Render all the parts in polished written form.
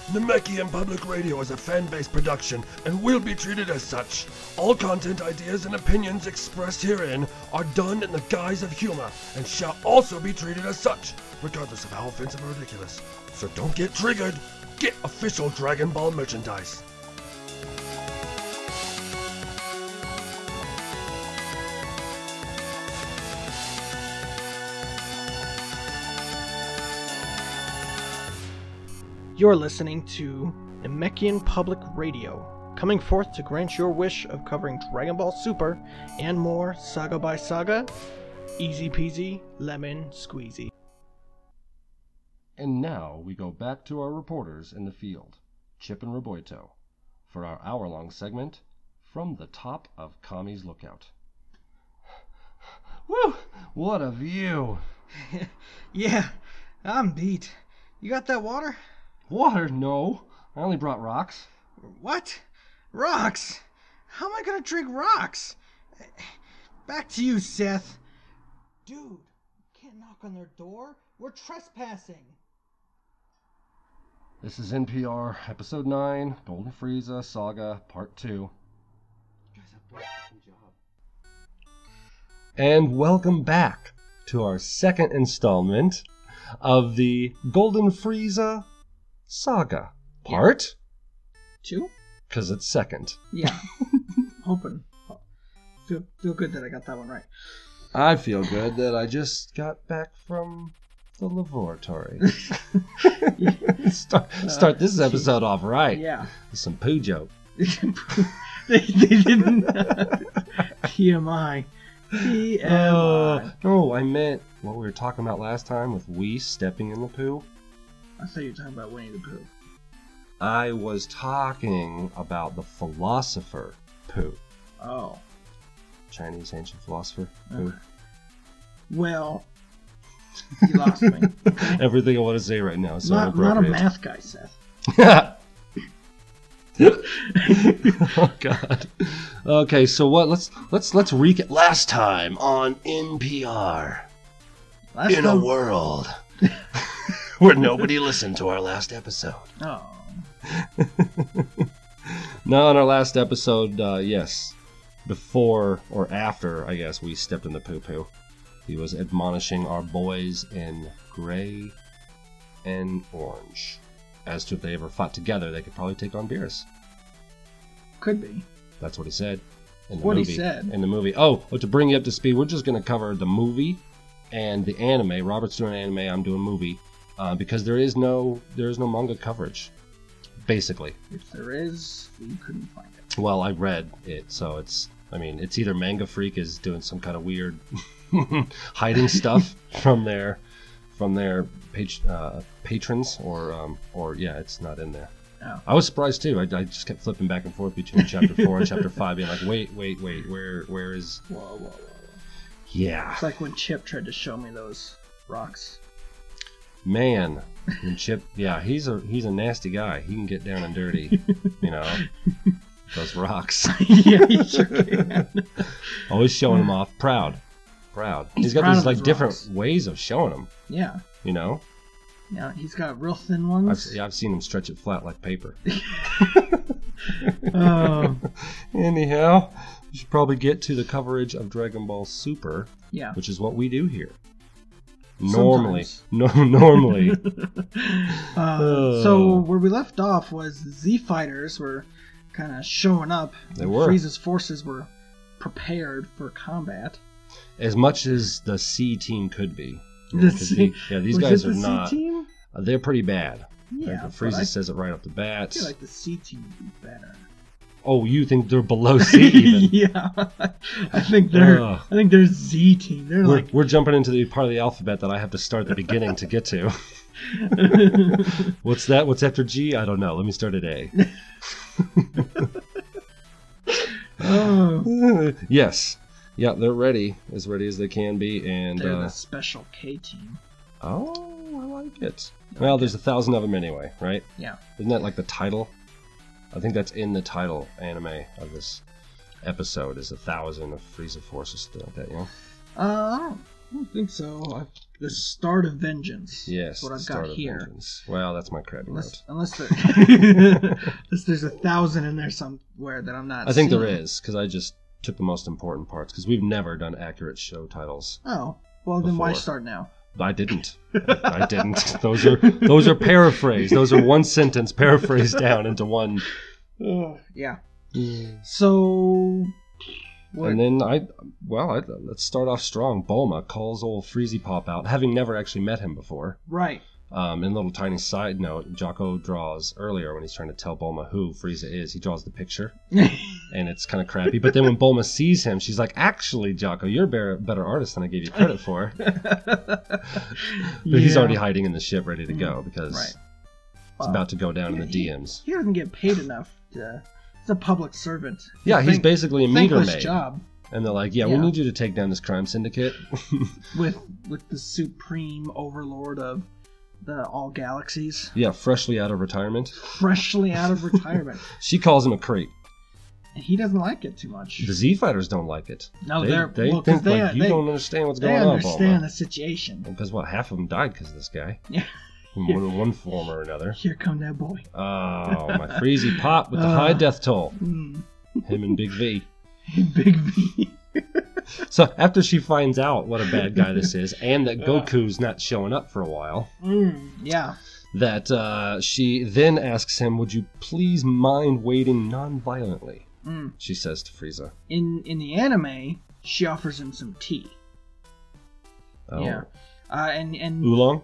Namekian Public Radio is a fan-based production and will be treated as such. All content, ideas, and opinions expressed herein are done in the guise of humor and shall also be treated as such, regardless of how offensive or ridiculous. So don't get triggered. Get official Dragon Ball merchandise. You're listening to Namekian Public Radio, coming forth to grant your wish of covering Dragon Ball Super and more saga by saga. Easy peasy, lemon squeezy. And now we go back to our reporters in the field, Chip and Roboito, for our hour-long segment, From the Top of Kami's Lookout. Woo! What a view! Yeah, I'm beat. You got that water? Water? No. I only brought rocks. What? Rocks? How am I gonna drink rocks? Back to you, Seth. Dude, you can't knock on their door. We're trespassing. This is NPR, Episode 9, Golden Frieza Saga, Part 2. You guys have done a good job. And welcome back to our second installment of the Golden Frieza Saga, Part 2? Because it's second. Yeah. Hoping. Feel good that I got that one right. I feel good that I just got back from the laboratory. Start this episode off right. Yeah. With some poo joke. they didn't. TMI. TMI. No, I meant what we were talking about last time with Whis stepping in the poo. I thought you were talking about Winnie the Pooh. I was talking about the philosopher Pooh. Oh. Chinese ancient philosopher Pooh. Okay. Well, you lost me. Okay? Everything I want to say right now is so not a inappropriate. math guy, Seth. Oh God. Okay, so what? Let's recap. Last time on NPR. In a world where nobody listened to our last episode. Oh. No, in our last episode, yes, before or after, I guess, we stepped in the poo-poo, he was admonishing our boys in gray and orange as to if they ever fought together, they could probably take on Beerus. Could be. That's what he said in the what movie. He said. In the movie. Oh, to bring you up to speed, we're just going to cover the movie and the anime. Robert's doing anime, I'm doing movie, because there is no manga coverage, basically. If there is, we couldn't find it. Well, I read it, so it's either Manga Freak is doing some kind of weird hiding stuff from their patrons, or yeah, it's not in there. Oh. I was surprised too. I just kept flipping back and forth between chapter 4 and chapter 5, being like, wait, where is? Whoa. Yeah. It's like when Chip tried to show me those rocks. Man, when Chip, yeah, he's a nasty guy. He can get down and dirty, you know. Those rocks. Yeah, he sure can. Always showing them off. Proud. He's got these like different rocks. ways of showing them. Yeah. You know. Yeah, he's got real thin ones. I've seen him stretch it flat like paper. Anyhow, we should probably get to the coverage of Dragon Ball Super. Yeah. Which is what we do here. Sometimes. Normally. So where we left off was Z Fighters were kind of showing up. They were. Frieza's forces were prepared for combat. As much as the C team could be. These was guys it are the not. C team? They're pretty bad. Yeah, like, Frieza says it right off the bat. I feel like the C team would be better. Oh, you think they're below C even? Yeah, I think they're Z team. We're jumping into the part of the alphabet that I have to start at the beginning to get to. What's that? What's after G? I don't know. Let me start at A. Oh. Yes. Yeah, they're ready as they can be, and they're the special K team. Oh, I like it. Well, there's 1,000 of them anyway, right? Yeah. Isn't that like the title? I think that's in the title anime of this episode is 1,000 of Frieza Force or something like that, you know? I don't think so. The Start of Vengeance. Yes, That's what I've Start got of here. Vengeance. Well, that's my crappy note. Unless there's 1,000 in there somewhere that I'm not I think seeing. there is, because I just took the most important parts, because we've never done accurate show titles. Oh, well then why Before. start now? I didn't. I didn't. Those are paraphrased. Those are one sentence paraphrased down into one. Yeah. So... What? And then let's start off strong. Bulma calls old Freezy Pop out, having never actually met him before. Right. And a little tiny side note, Jocko draws earlier when he's trying to tell Bulma who Frieza is. He draws the picture, and it's kind of crappy. But then when Bulma sees him, she's like, "Actually, Jocko, you're a better artist than I gave you credit for." But he's already hiding in the ship, ready to go because it's about to go down in the DMs. He doesn't get paid enough to... He's a public servant. Yeah, he's basically a meter thankless maid. job. And they're like, we need you to take down this crime syndicate. with the supreme overlord of the all galaxies. Yeah, freshly out of retirement. Freshly out of retirement. She calls him a creep. And he doesn't like it too much. The Z Fighters don't like it. No, they think you don't understand what's going on, They understand Bulma. the situation. Because half of them died because of this guy. Yeah. In one form or another. Here come that boy. Oh, my Freezy Pop with the high death toll. Him and Big V. Big V. So after she finds out what a bad guy this is, and that Goku's not showing up for a while, yeah, that she then asks him, "Would you please mind waiting non-violently?" She says to Frieza. In the anime, she offers him some tea. Oh. Yeah, and Oolong.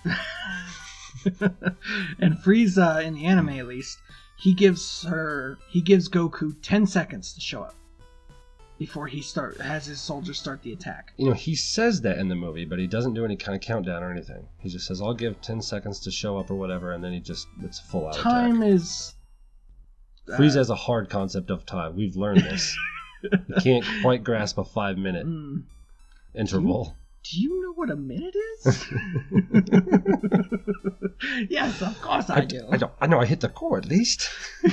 And Frieza, in the anime at least, he gives Goku 10 seconds to show up before he has his soldiers start the attack. You know, he says that in the movie, but he doesn't do any kind of countdown or anything. He just says, "I'll give 10 seconds to show up" or whatever, and then it's a full out Time attack. is... Frieza has a hard concept of time. We've learned this. He can't quite grasp a 5-minute interval. Do you know what a minute is? Yes, of course I do. I know I hit the core at least.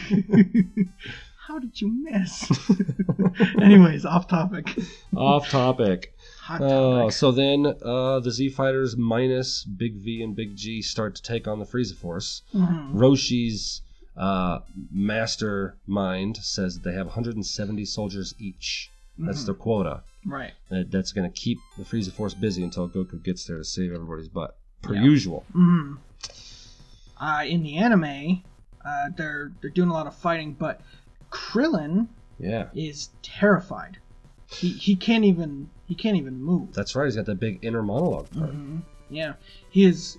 How did you miss? Anyways, off topic. Off topic. Hot topic. So then the Z Fighters minus Big V and Big G start to take on the Frieza Force. Roshi's mastermind says that they have 170 soldiers each. That's their quota. Right. That's going to keep the Frieza Force busy until Goku gets there to save everybody's butt. Per usual. In the anime, they're doing a lot of fighting, but Krillin is terrified. He can't even move. That's right. He's got that big inner monologue part. Yeah. He is.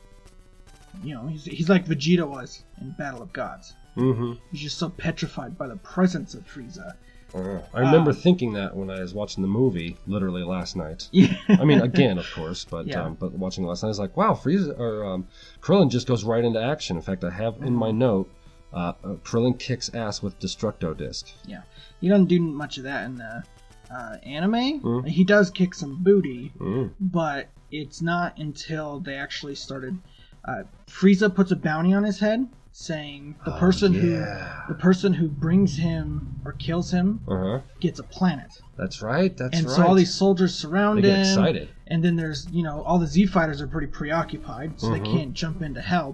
You know, he's like Vegeta was in Battle of Gods. He's just so petrified by the presence of Frieza. I remember thinking that when I was watching the movie, literally last night. Yeah. I mean, again, of course, but watching it last night, I was like, wow, Krillin just goes right into action. In fact, I have in my note, Krillin kicks ass with Destructo Disc. Yeah, he doesn't do much of that in the anime. He does kick some booty, but it's not until they actually started. Frieza puts a bounty on his head, saying the person who brings him or kills him gets a planet. That's right. And so all these soldiers surround him. They get excited. And then there's, all the Z Fighters are pretty preoccupied, so they can't jump in to help.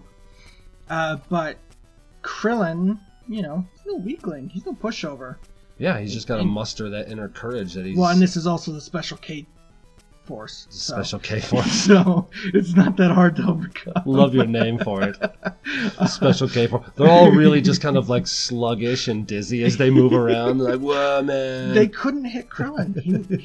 But Krillin, he's no weakling. He's no pushover. Yeah, he's just got to muster that inner courage that he's... Well, and this is also the Special K Force. Special K Force. So it's not that hard to overcome. Love your name for it. Special K Force. They're all really just kind of like sluggish and dizzy as they move around. They're like, whoa, man. They couldn't hit Krillin.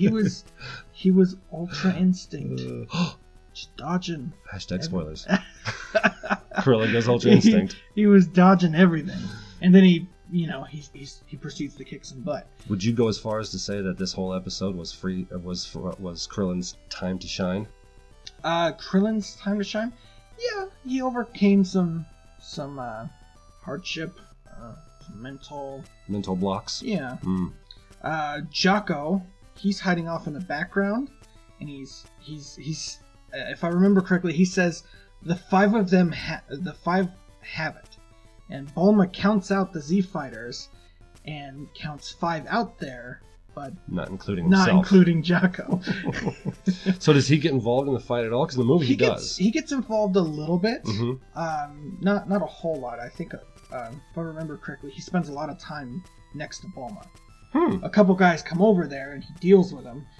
He was Ultra Instinct. Just dodging. Hashtag spoilers. Krillin goes Ultra Instinct. He was dodging everything. And then he proceeds to kick some butt. Would you go as far as to say that this whole episode was Krillin's time to shine? Krillin's time to shine? Yeah, he overcame some hardship, some mental blocks. Yeah. Jocko, he's hiding off in the background, and he's if I remember correctly, he says the five of them have it. And Bulma counts out the Z Fighters and counts 5 out there, but Not including not himself. including Jocko. So does he get involved in the fight at all? Because in the movie he does. He gets involved a little bit. Mm-hmm. Not a whole lot. I think, if I remember correctly, he spends a lot of time next to Bulma. A couple guys come over there and he deals with them.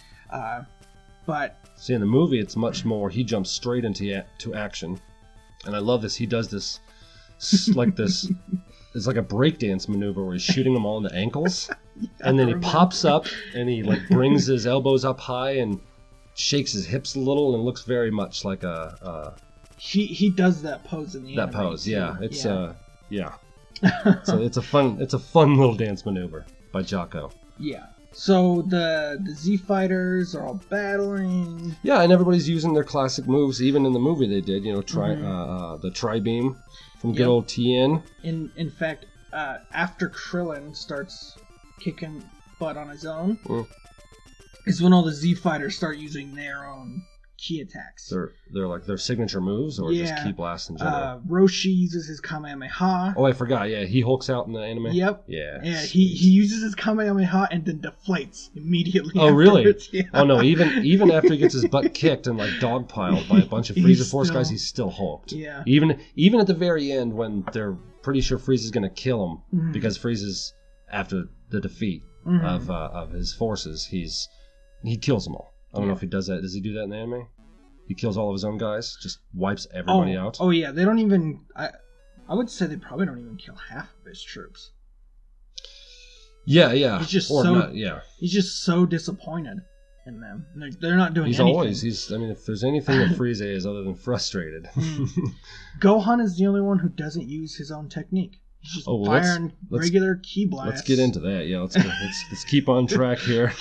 But see, in the movie, it's much more. He jumps straight into action, and I love this. He does this like this. It's like a breakdance maneuver where he's shooting them all in the ankles, and then he pops up and he like brings his elbows up high and shakes his hips a little, and looks very much like a. He does that pose in the that anime pose, too. yeah. It's yeah. So it's a fun little dance maneuver by Jocko. Yeah. So the Z fighters are all battling. Yeah, and everybody's using their classic moves. Even in the movie, they did. You know, the tri-beam from good old Tien. In fact, after Krillin starts kicking butt on his own, is when all the Z fighters start using their own ki attacks. They're like their signature moves, or just ki blast in general. Roshi uses his Kamehameha. Oh, I forgot. Yeah, he hulks out in the anime. Yep. Yeah. Yeah, he uses his Kamehameha and then deflates immediately. Oh, really? Yeah. Oh no! Even after he gets his butt kicked and like dogpiled by a bunch of Frieza Force guys, he's still hulked. Yeah. Even at the very end when they're pretty sure Frieza's gonna kill him because Frieza's after the defeat of his forces, he kills them all. I don't know if he does that. Does he do that in the anime? He kills all of his own guys, just wipes everybody out. Oh yeah, they don't even. I would say they probably don't even kill half of his troops. Yeah. He's just He's just so disappointed in them. They're not doing anything. I mean, if there's anything that Frieza is other than frustrated. Gohan is the only one who doesn't use his own technique. He's just firing regular ki blasts. Let's get into that. Yeah, let's keep on track here.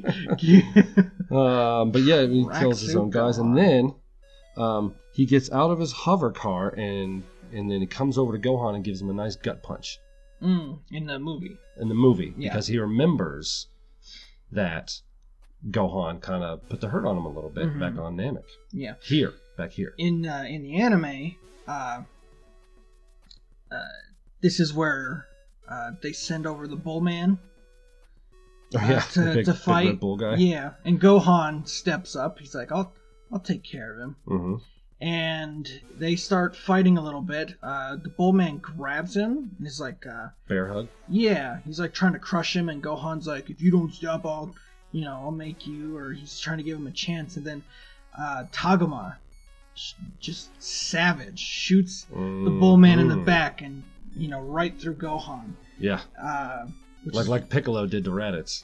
But yeah, he kills his own guys, and then he gets out of his hover car, and then he comes over to Gohan and gives him a nice gut punch. In the movie. Because he remembers that Gohan kind of put the hurt on him a little bit back on Namek. Yeah. Back here. In the anime, this is where they send over the Bullman to fight. Big Red Bull guy. Yeah, and Gohan steps up. He's like, "I'll take care of him." Mm-hmm. And they start fighting a little bit. The Bullman grabs him and is like, bear hug. Yeah, he's like trying to crush him, and Gohan's like, "If you don't stop, I'll make you." Or he's trying to give him a chance, and then Tagoma, just savage, shoots the Bullman in the back and right through Gohan. Yeah. Like Piccolo did to Raditz.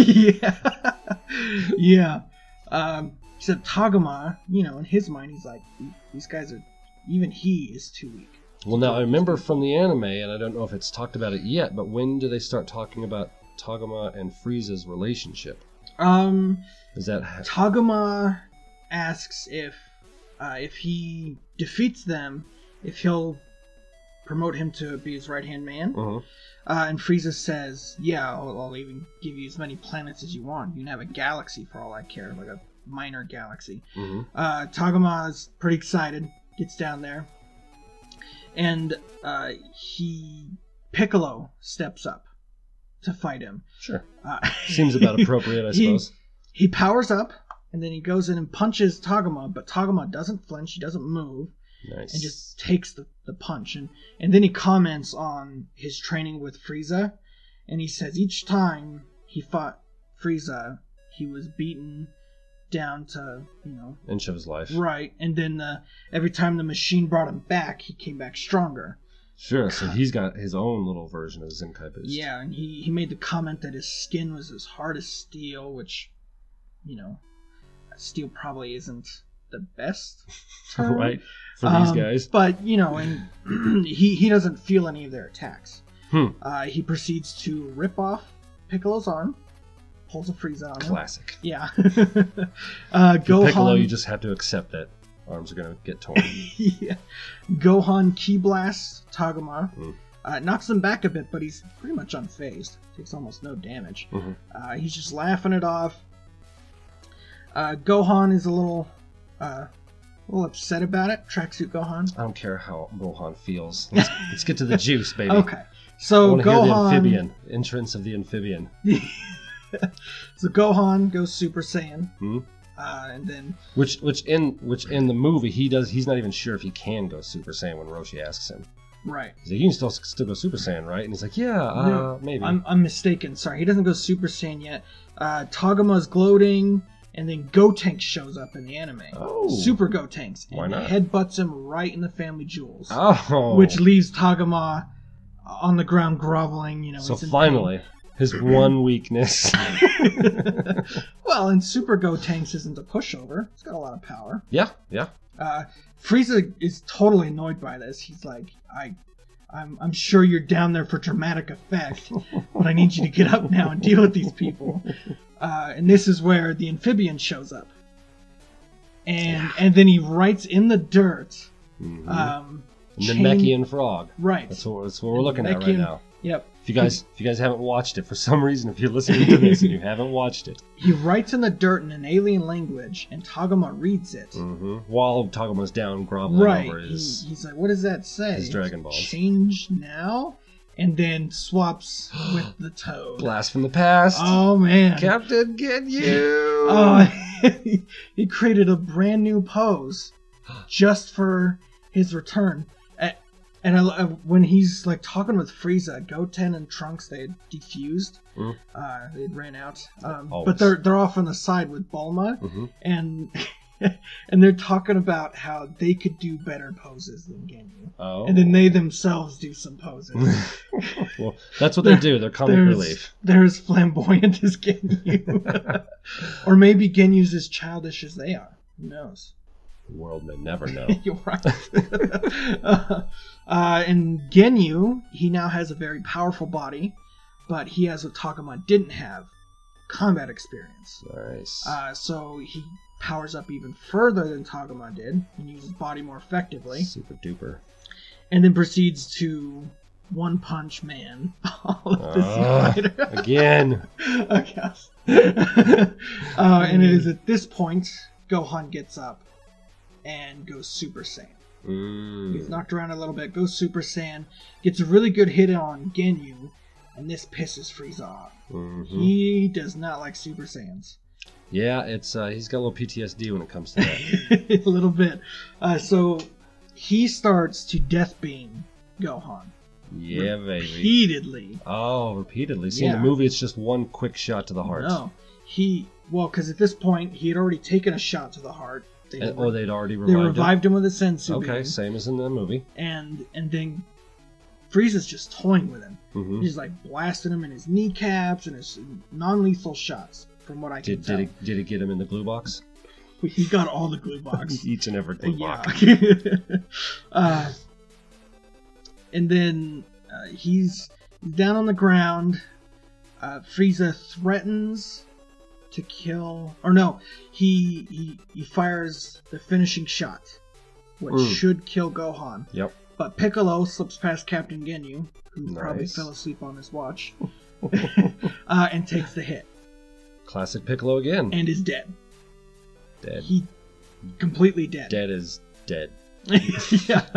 Yeah. Except Tagoma, in his mind, he's like, these guys are, even he is too weak. Well, now I remember from the anime, and I don't know if it's talked about it yet, but when do they start talking about Tagoma and Frieza's relationship? Is that Tagoma asks if he defeats them, if he'll promote him to be his right-hand man. And Frieza says, yeah, I'll even give you as many planets as you want. You can have a galaxy for all I care, like a minor galaxy. Tagoma pretty excited, gets down there, and Piccolo steps up to fight him. Sure. Seems about appropriate, I suppose. He powers up, and then he goes in and punches Tagoma, but Tagoma doesn't flinch, he doesn't move. Nice. And just takes the punch. And then he comments on his training with Frieza, and he says each time he fought Frieza, he was beaten down to, inch of his life. Right. And then every time the machine brought him back, he came back stronger. Sure, so he's got his own little version of Zenkai Boost. Yeah, and he made the comment that his skin was as hard as steel, which, steel probably isn't the best term. Right, for these guys. But, and he doesn't feel any of their attacks. He proceeds to rip off Piccolo's arm, pulls a Frieza on him. Classic. Yeah. Gohan, Piccolo, you just have to accept that arms are going to get torn. Yeah. Gohan ki blasts Tagoma. Knocks him back a bit, but he's pretty much unfazed. Takes almost no damage. He's just laughing it off. Gohan is a little upset about it. Tracksuit Gohan. I don't care how Gohan feels. Let's get to the juice, baby. Okay. So I want to hear the amphibian. Entrance of the amphibian. So Gohan goes Super Saiyan, Hmm? and then Which in the movie he's not even sure if he can go Super Saiyan when Roshi asks him. right. He's like, you can still go Super Saiyan, right? And he's like, yeah, No, maybe. I'm mistaken. Sorry, he doesn't go Super Saiyan yet. Tagma's gloating, and then Gotenks shows up in the anime. Oh. Super Gotenks, and Why not? headbutts him right in the family jewels, Oh. which leaves Tagma on the ground groveling. You know. So he's in finally, his one weakness. pain. Well, and Super Gotenks isn't a pushover. He's got a lot of power. Yeah. Frieza is totally annoyed by this. He's like, I'm sure you're down there for dramatic effect, but I need you to get up now and deal with these people. And this is where the amphibian shows up. And then he writes in the dirt. Mhm. Chain- Namekian frog. Right. That's what we're looking at right Namekian- now. Yep. If you guys haven't watched it for some reason, if you're listening to this and you haven't watched it, He writes in the dirt in an alien language, and Tagma reads it. while Tagma's down groveling Right. over his He's like, what does that say? his Dragon Balls. Change now? And then swaps with the toad. blast from the past. Oh, man. Captain, get you! Oh, he created a brand new pose just for his return. And when he's like talking with Frieza, Goten and Trunks, they had defused. They ran out. But they're off on the side with Bulma, and and they're talking about how they could do better poses than Ginyu. Oh. And then they themselves do some poses. Well, that's what they do. They're comic relief. They're as flamboyant as Ginyu. Or maybe Ginyu's as childish as they are. Who knows? The world may never know. You're right. And Ginyu, he now has a very powerful body, but he has what Tagma didn't have, combat experience. Nice. So he powers up even further than Tagma did and uses body more effectively, Super duper. and then proceeds to One Punch Man all of this fighter. Again. I guess. And it is at this point Gohan gets up and goes Super Saiyan. He's knocked around a little bit, goes Super Saiyan, gets a really good hit on Ginyu, and this pisses Frieza off. He does not like Super Saiyans. Yeah, it's he's got a little PTSD when it comes to that. A little bit. So he starts to death beam Gohan. Yeah, baby. Repeatedly. Oh, repeatedly. See, in Yeah. the movie, it's just one quick shot to the heart. No. Because at this point, he had already taken a shot to the heart. They'd already They revived revived him with a sensu Okay, beam. same as in the movie. And then Frieza's just toying with him. He's like blasting him in his kneecaps and his non-lethal shots, from what I can tell. Did it get him in the glue box? He got all the glue box. Each and every glue box. And then he's down on the ground. Frieza threatens to kill, or no, he fires the finishing shot, which should kill Gohan. Yep. But Piccolo slips past Captain Ginyu, who probably Nice. fell asleep on his watch, and takes the hit, Classic Piccolo again. and is dead. Dead. He completely dead. Dead is dead. Yeah.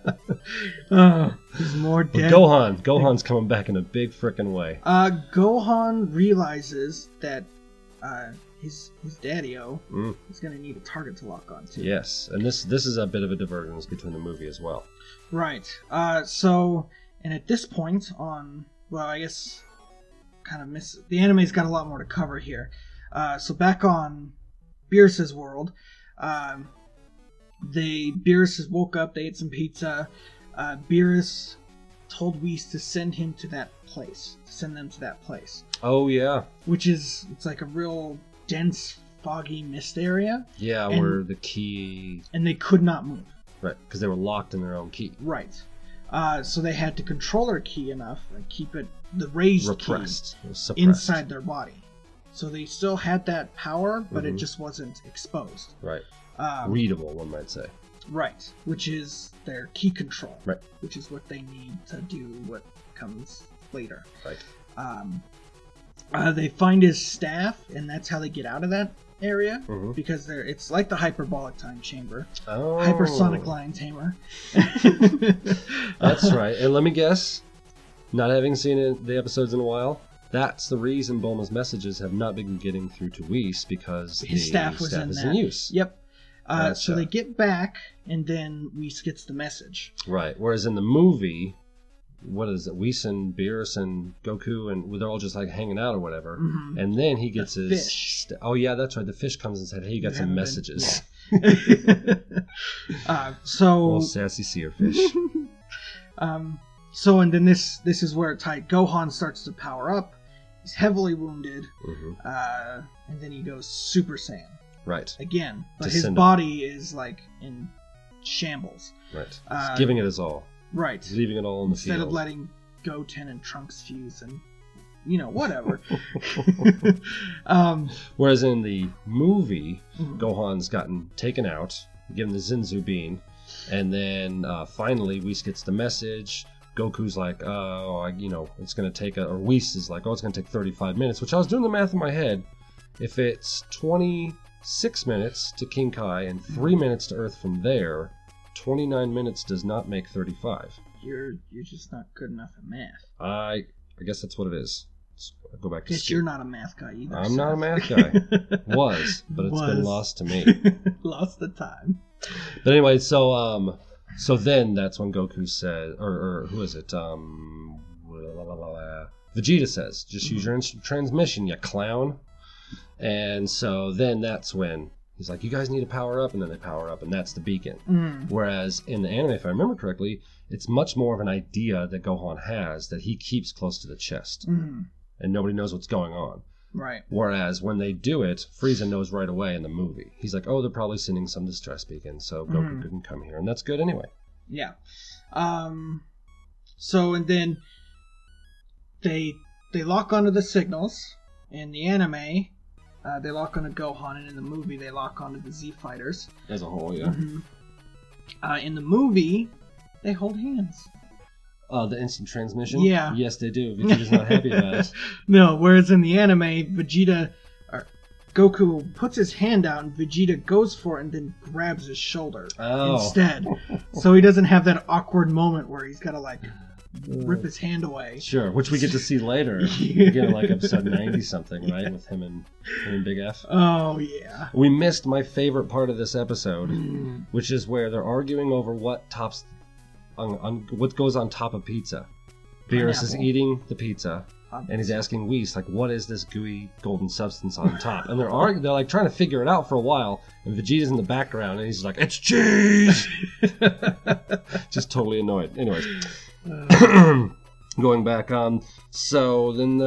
He's more But dead. Gohan's coming back in a big frickin' way. Gohan realizes that his daddy-o is going to need a target to lock onto. Yes, and this is a bit of a divergence between the movie as well. Right. And at this point I guess the anime's got a lot more to cover here. So back on Beerus's world, Beerus has woke up, they ate some pizza. Beerus told Whis to send them to that place. Oh yeah. Which it's like a real dense, foggy mist area. Yeah, And- where the key... And they could not move. Right, because they were locked in their own key. Right. So they had to control their ki enough and keep it, the raised Repressed. ki, Suppressed. inside their body. So they still had that power, but it just wasn't exposed. Right. Readable, one might say. Right. Which is their ki control. Right. Which is what they need to do what comes later. Right. They find his staff, and that's how they get out of that area, because it's like the hyperbolic time chamber. Oh. Hypersonic lion tamer. That's right. And let me guess, not having seen the episodes in a while, That's the reason Bulma's messages have not been getting through to Whis, because His the staff was staff in is that. in use. Yep. That's, So they get back, and then Whis gets the message. Right. Whereas in the movie, what is it? Whis and Beerus and Goku, and they're all just like hanging out or whatever. Mhm. And then he gets The his. fish. Oh yeah, that's right. The fish comes and said, "Hey, you got some messages." So Little sassy seer fish. So and then this is where Gohan starts to power up. He's heavily wounded, and then he goes Super Saiyan Right. again, but his Descendant. body is like in shambles. Right. He's giving it his all. Right. He's leaving it all in the Instead field. of letting Goten and Trunks fuse and whatever. Whereas in the movie, Mhm. Gohan's gotten taken out, given the Zinzu bean, and then finally Whis gets the message. Goku's like, it's going to take or Whis is like, it's going to take 35 minutes, which I was doing the math in my head. If it's 26 minutes to King Kai and 3 minutes to Earth from there, 29 minutes does not make 35. You're just not good enough at math. I guess that's what it is. I'll go back to Guess school. you're not a math guy either. I'm not a Seth. math guy. Was, but it's been lost to me. Lost the time. But anyway, so then that's when Goku said, or who is it? Vegeta says, "Just use your transmission, you clown." And so then that's when he's like, "You guys need to power up," and then they power up, and that's the beacon. Mm. Whereas in the anime, if I remember correctly, it's much more of an idea that Gohan has that he keeps close to the chest, Mm. and nobody knows what's going on. Right. Whereas when they do it, Frieza knows right away in the movie. He's like, "Oh, they're probably sending some distress beacon, so Goku couldn't come here," and that's good anyway. Yeah. So and then they lock onto the signals. In the anime, they lock onto Gohan, and in the movie, they lock onto the Z Fighters. As a whole, yeah. In the movie, they hold hands. The instant transmission? Yeah. Yes, they do. Vegeta's not happy about it. No, whereas in the anime, Goku puts his hand out and Vegeta goes for it and then grabs his shoulder instead. So he doesn't have that awkward moment where he's got to like rip his hand away. Sure, which we get to see later. Again, like episode 90 something, right? With him and Big F. Oh, yeah. We missed my favorite part of this episode, which is where they're arguing over what what goes on top of pizza. Beerus is Pineapple. eating the pizza, and he's asking Whis, like, what is this gooey golden substance on top? And they're like trying to figure it out for a while, and Vegeta's in the background, and he's like, "It's cheese!" Just totally annoyed. Anyways, going back on, so then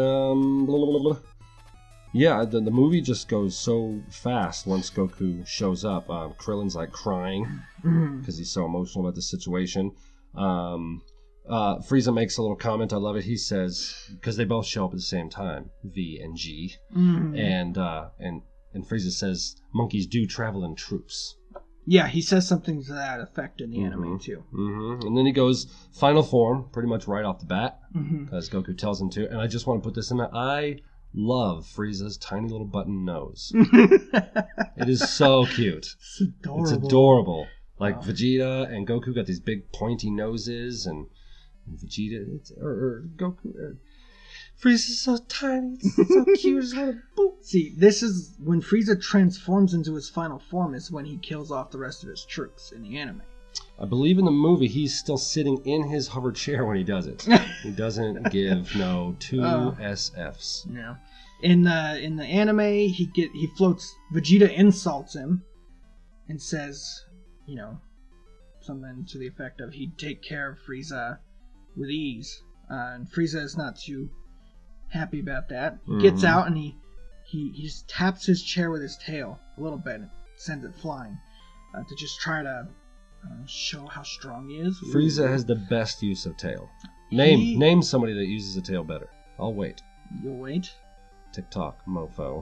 yeah, the movie just goes so fast once Goku shows up. Krillin's like crying because he's so emotional about the situation. Frieza makes a little comment. I love it. He says, because they both show up at the same time, V and G, and Frieza says, "Monkeys do travel in troops." Yeah, he says something to that effect in the anime too. And then he goes final form, pretty much right off the bat, Mm-hmm. because Goku tells him to. And I just want to put this in there. I love Frieza's tiny little button nose. It is so cute. It's adorable. It's adorable. Like Vegeta and Goku got these big pointy noses, and Vegeta or Goku. Frieza's so tiny, it's so cute. Just want to boop. See, this is when Frieza transforms into his final form is when he kills off the rest of his troops in the anime. I believe in the movie he's still sitting in his hover chair when he does it. He doesn't give two SFs. No. In the anime, he floats. Vegeta insults him and says, something to the effect of he'd take care of Frieza with ease. And Frieza is not too happy about that. He gets out and he just taps his chair with his tail a little bit and sends it flying to just try to show how strong he is. Frieza has the best use of tail. Name somebody that uses a tail better. I'll wait. You'll wait. TikTok, mofo.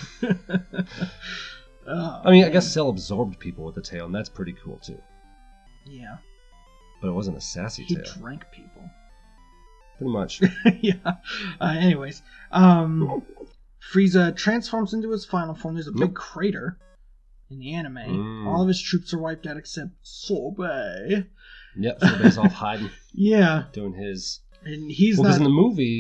Oh, I mean, I guess Cell absorbed people with the tail, and that's pretty cool too. Yeah. But it wasn't a sassy He tail. drank people. Pretty much. Yeah. Anyways, Frieza transforms into his final form. There's a big crater in the anime. All of his troops are wiped out except Sorbet. Yep, so he's off hiding, Yeah. doing his... And he's because not... in the movie,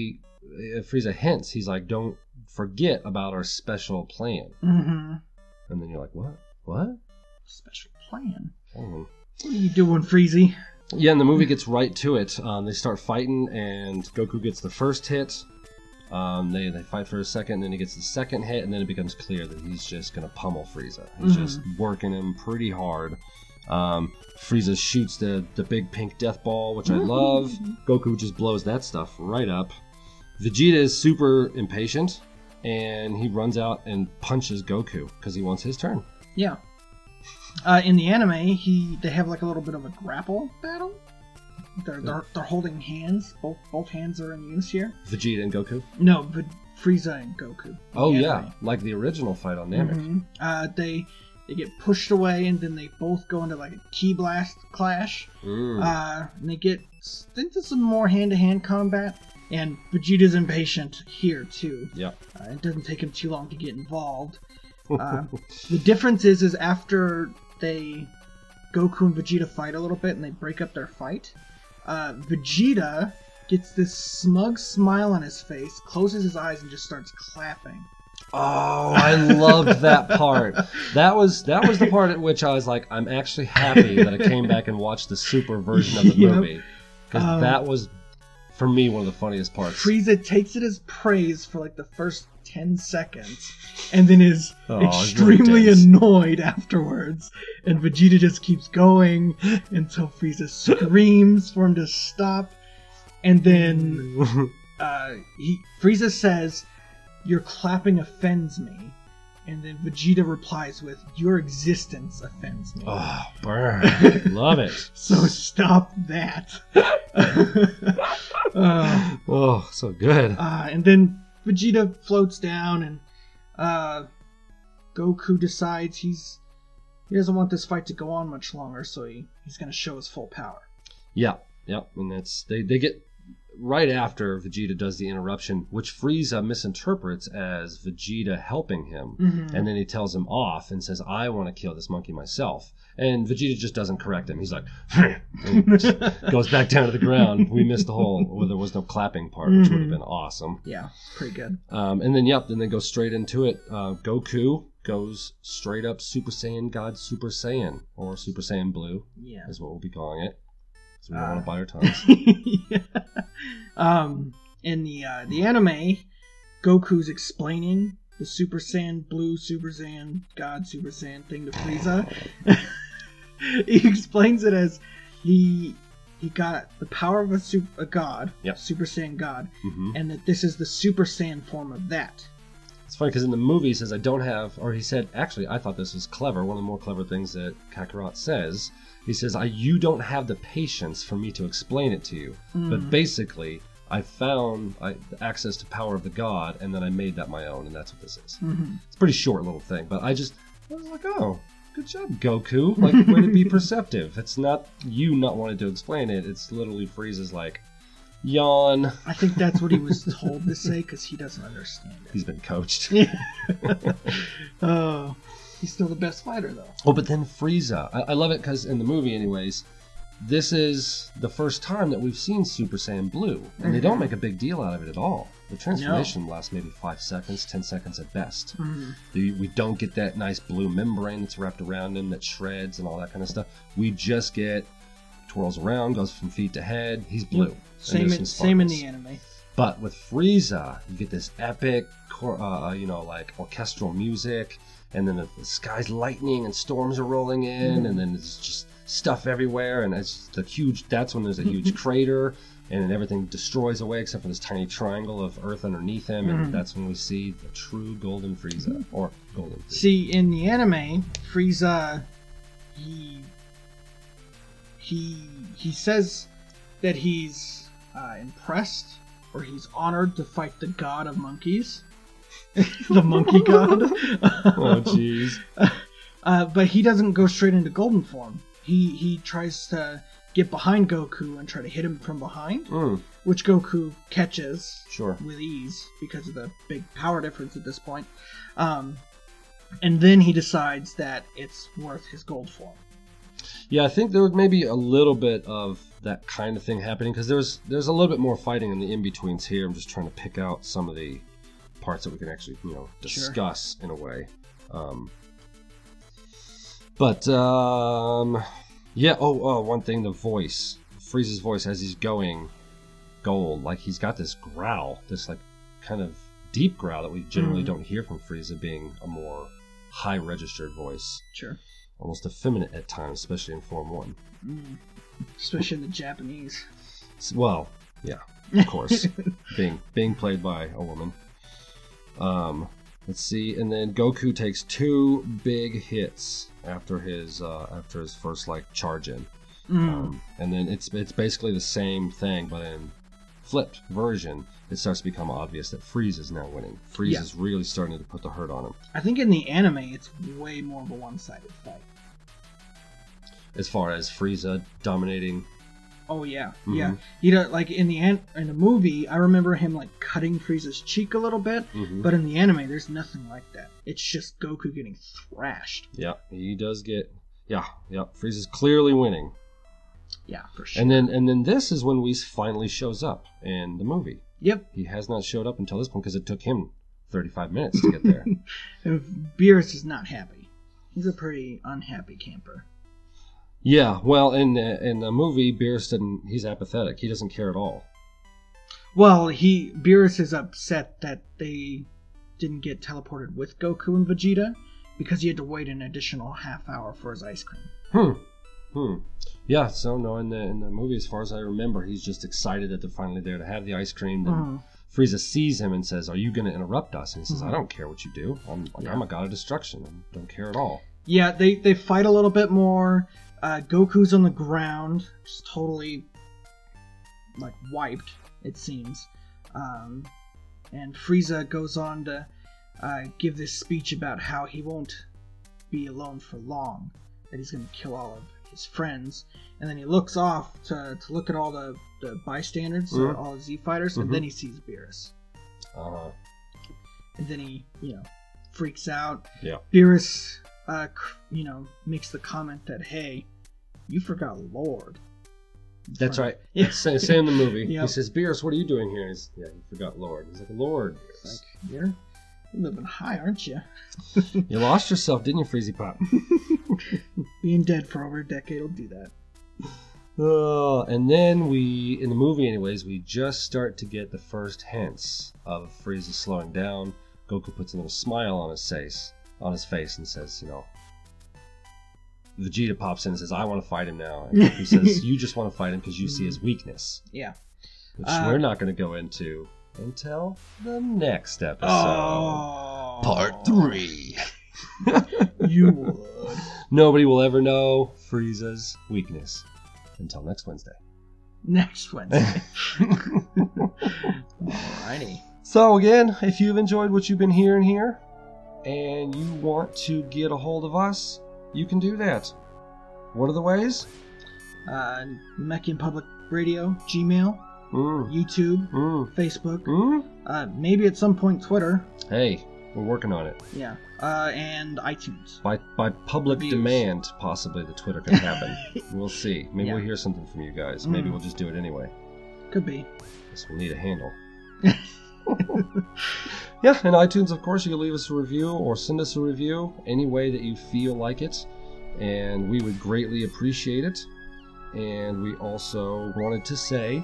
Frieza hints. He's like, don't forget about our special plan. Mm-hmm. And then you're like, what? Special plan? Oh. What are you doing, Freezy? Yeah, and the movie gets right to it. They start fighting, and Goku gets the first hit. They fight for a second, and then he gets the second hit, and then it becomes clear that he's just going to pummel Frieza. He's just working him pretty hard. Frieza shoots the big pink death ball, which I love. Goku just blows that stuff right up. Vegeta is super impatient, and he runs out and punches Goku because he wants his turn. Yeah. In the anime, they have like a little bit of a grapple battle. They're holding hands. Both hands are in use here. Vegeta and Goku? No, but Frieza and Goku. Oh yeah, like the original fight on Namek. They get pushed away, and then they both go into like a ki blast clash. And they get into some more hand-to-hand combat. And Vegeta's impatient here too. Yep. It doesn't take him too long to get involved. The difference is after Goku and Vegeta fight a little bit and they break up their fight, Vegeta gets this smug smile on his face, closes his eyes, and just starts clapping. Oh, I loved that part. That was the part at which I was like, I'm actually happy that I came back and watched the Super version of the movie. Because that was, for me, one of the funniest parts. Frieza takes it as praise for like the first 10 seconds, and then is extremely annoyed afterwards. And Vegeta just keeps going until Frieza screams for him to stop. And then Frieza says, "Your clapping offends me." And then Vegeta replies with, "Your existence offends me." Oh, burn. Love it. So stop that. Oh, so good. And then Vegeta floats down, and Goku decides he doesn't want this fight to go on much longer, so he's going to show his full power. Yeah, and that's they get right after Vegeta does the interruption, which Frieza misinterprets as Vegeta helping him, and then he tells him off and says, "I want to kill this monkey myself." And Vegeta just doesn't correct him. He's like, and just goes back down to the ground. We missed the whole where there was no clapping part, which would have been awesome. Yeah, pretty good. And then then they go straight into it. Goku goes straight up Super Saiyan God Super Saiyan, or Super Saiyan Blue, is what we'll be calling it. So we don't want to bite our tongues. In the anime, Goku's explaining the Super Saiyan Blue, Super Saiyan God, Super Saiyan thing to Frieza. He explains it as he got the power of a god, Super Saiyan God, and that this is the Super Saiyan form of that. It's funny because in the movie he says, I don't have, or he said, actually, I thought this was clever. One of the more clever things that Kakarot says, he says, you don't have the patience for me to explain it to you. But basically, I found access to power of the god, and then I made that my own, and that's what this is. It's a pretty short little thing, but I was like, oh, good job, Goku. Like, way to be perceptive. It's not you not wanting to explain it. It's literally Frieza's like, yawn. I think that's what he was told to say because he doesn't understand it. He's been coached. Oh, he's still the best fighter, though. Oh, but then Frieza. I love it because in the movie, anyways, this is the first time that we've seen Super Saiyan Blue, and they don't make a big deal out of it at all. The transformation lasts maybe 5 seconds, 10 seconds at best. We don't get that nice blue membrane that's wrapped around him that shreds and all that kind of stuff. We just get twirls around, goes from feet to head. He's blue. Same in the anime. But with Frieza, you get this epic, like orchestral music, and then the sky's lightning and storms are rolling in, and then it's just stuff everywhere, and it's that's when there's a huge crater, and then everything destroys away except for this tiny triangle of earth underneath him, and that's when we see the true Golden Frieza, or Golden Frieza. See, in the anime, Frieza, he says that he's impressed, or he's honored to fight the god of monkeys. The monkey god. Oh, jeez. But he doesn't go straight into golden form. He tries to get behind Goku and try to hit him from behind, which Goku catches with ease because of the big power difference at this point. And then he decides that it's worth his gold form. Yeah, I think there was maybe a little bit of that kind of thing happening because there's a little bit more fighting in the in-betweens here. I'm just trying to pick out some of the parts that we can actually, discuss in a way. Yeah. One thing, the voice. Frieza's voice as he's going gold, like he's got this growl, this like kind of deep growl that we generally don't hear from Frieza, being a more high-registered voice. Sure. Almost effeminate at times, especially in Form 1. Especially in the Japanese. Well, yeah, of course. being played by a woman. Let's see, and then Goku takes 2 big hits after his first like charge in. And then it's basically the same thing, but in flipped version, it starts to become obvious that Frieza's now winning. Frieza's really starting to put the hurt on him. I think in the anime, it's way more of a one-sided fight. As far as Frieza dominating. Oh yeah, yeah. Like in the movie, I remember him like cutting Frieza's cheek a little bit, but in the anime, there's nothing like that. It's just Goku getting thrashed. Yeah, he does get. Yeah. Frieza's clearly winning. Yeah, for sure. And then this is when Whis finally shows up in the movie. Yep. He has not showed up until this point because it took him 35 minutes to get there. And Beerus is not happy. He's a pretty unhappy camper. Yeah, well, in the movie, Beerus he's apathetic. He doesn't care at all. Well, Beerus is upset that they didn't get teleported with Goku and Vegeta because he had to wait an additional half hour for his ice cream. Yeah, so no, in the movie, as far as I remember, he's just excited that they're finally there to have the ice cream. Then Frieza sees him and says, "Are you going to interrupt us?" And he says, "I don't care what you do. I'm a god of destruction. I don't care at all." Yeah, they fight a little bit more. Goku's on the ground, just totally like wiped, it seems. And Frieza goes on to give this speech about how he won't be alone for long, that he's going to kill all of his friends, and then he looks off to look at all the bystanders, all the Z fighters, and then he sees Beerus. And then he, freaks out. Yeah. Beerus, makes the comment that, hey, you forgot Lord. That's right. Yeah. Same in the movie. Yep. He says, "Beerus, what are you doing here?" You forgot Lord. He's like, "Lord, Beerus. Like, you're living high, aren't you? You lost yourself, didn't you, Freezy Pop?" Being dead for over a decade will do that. And then in the movie anyways, we just start to get the first hints of Frieza slowing down. Goku puts a little smile on his face and says, Vegeta pops in and says, "I want to fight him now." And Goku says, "You just want to fight him because you see his weakness." Yeah. Which we're not going to go into until the next episode. Oh. Part 3. You would. Nobody will ever know Frieza's weakness until next Wednesday. Next Wednesday. Alrighty. So again, if you've enjoyed what you've been hearing here, and you want to get a hold of us, you can do that. What are the ways? Namekian Public Radio, Gmail, YouTube, Facebook, maybe at some point Twitter. Hey, we're working on it. Yeah. And iTunes. By public demand, possibly the Twitter can happen. We'll see. Maybe we'll hear something from you guys. Maybe we'll just do it anyway. Could be. Guess we'll need a handle. Yeah, and iTunes, of course, you can leave us a review or send us a review any way that you feel like it, and we would greatly appreciate it. And we also wanted to say,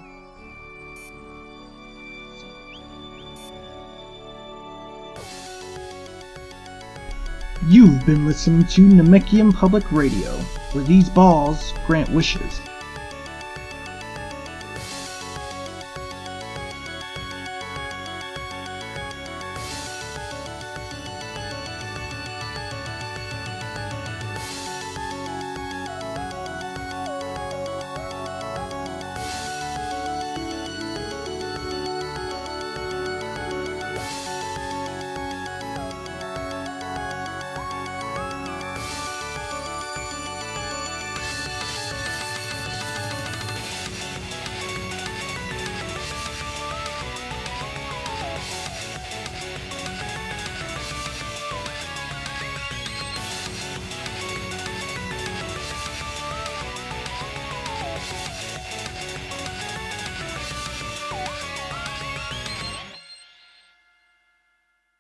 you've been listening to Namekian Public Radio, where these balls grant wishes.